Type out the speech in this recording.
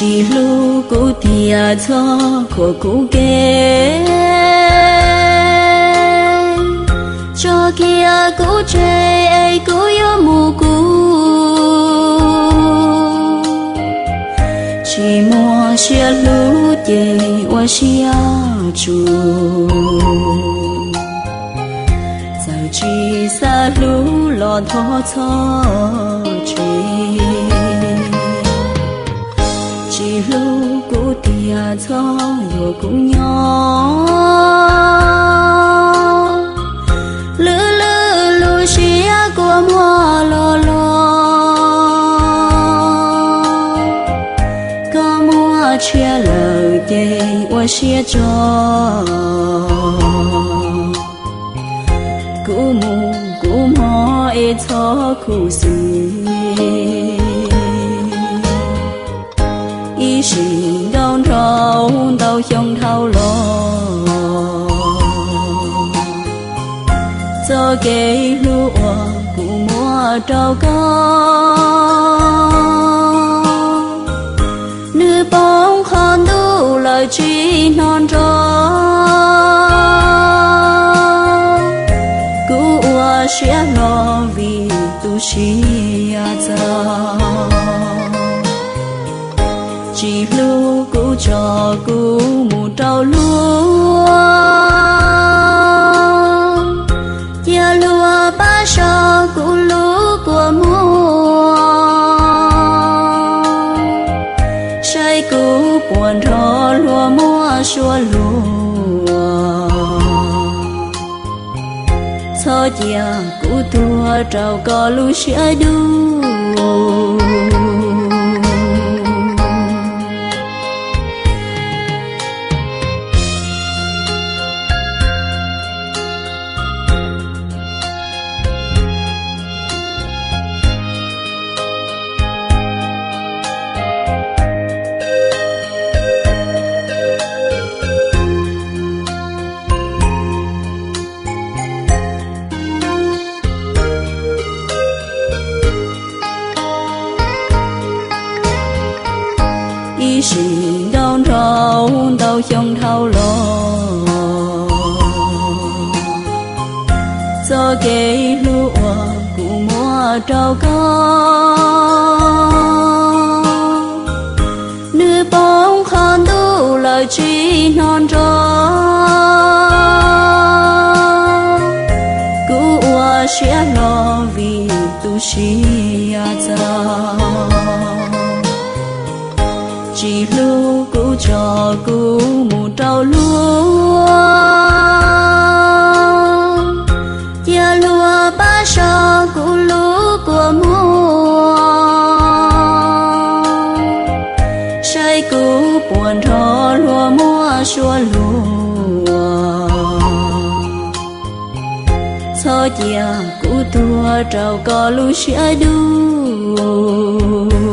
chỉ lu cũ tia cho của cũ ghé cho kia cũ chơi cũ yêu mù cũ chỉ mua xe lu chê qua xe chu giờ chỉ xa lu lo thọ cho chỉ lu cũ tia cho yo cũ nhỏ lư lư lu xia của mua lo lo có mua chia lời chê qua xia cho cũ mò e cho cũ gì ý sinh đau trâu đau trong thâu lo cho cái lúa cụ mua trâu con nữ bóng con đủ lời chỉ non trâu cụ ua sẽ lo vì tu sĩ cha chỉ lu cũ cho cũ mù trâu lúa chia lúa ba sao cũ lúa của mua say cũ buồn thọ lúa mua xua lúa cho chia cũ tua trâu có lúa sẽ đu ý sinh đau trâu đau trong thâu lo cho cái lúa cụ mua trâu con nữ bóng con đủ lời chỉ non trâu cụ ua sẽ lo vì tu sĩ cha chỉ lu cũ cho cũ mù trâu lúa chia lúa ba sao cũ lúa của mua say cũ buồn thọ lúa mua xua lúa cho chia cũ tua trâu có lúa sẽ đu